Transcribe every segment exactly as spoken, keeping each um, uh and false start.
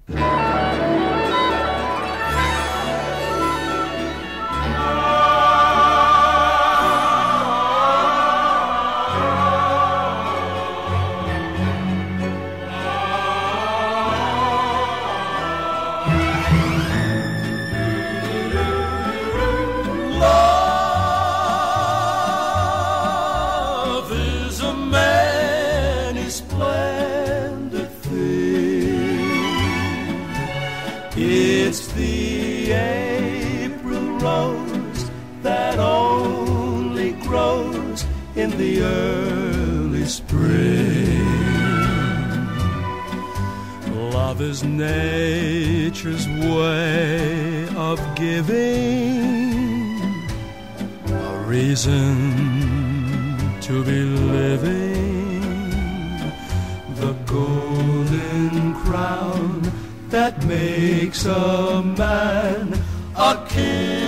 In the early spring, love is nature's way of giving a reason to be living, the golden crown that makes a man a king.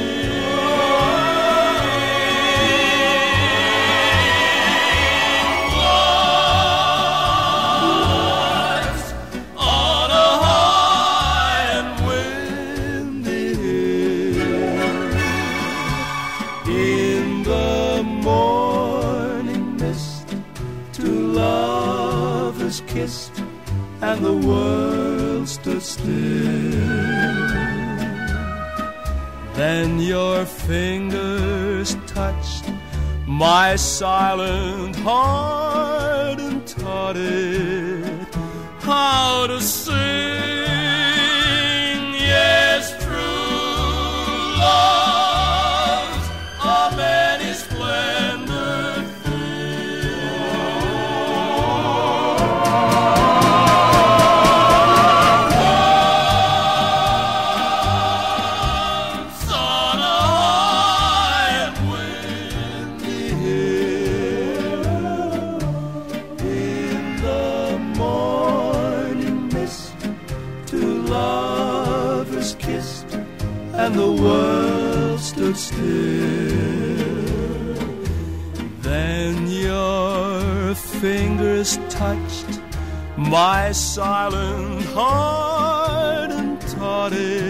Kissed and the world stood still. Then your fingers touched my silent heart and taught it how to sing. Yes, true love's a many splendor thing. Once on a high and windy hill, in the morning mist, two lovers kissed and the world stood still. Then your fingers touched my silent heart and taught it